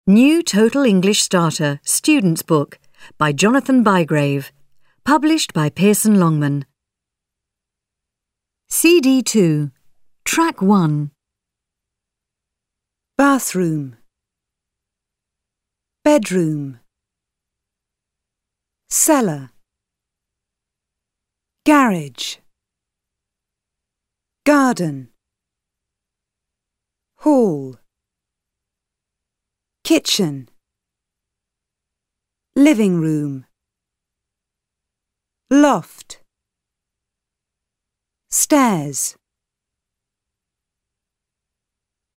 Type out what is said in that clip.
New Total English Starter Student's Book by Jonathan Bygrave, published by Pearson Longman. CD 2, Track 1. Bathroom, bedroom, cellar, garage, garden, hall, kitchen, living room, loft, stairs.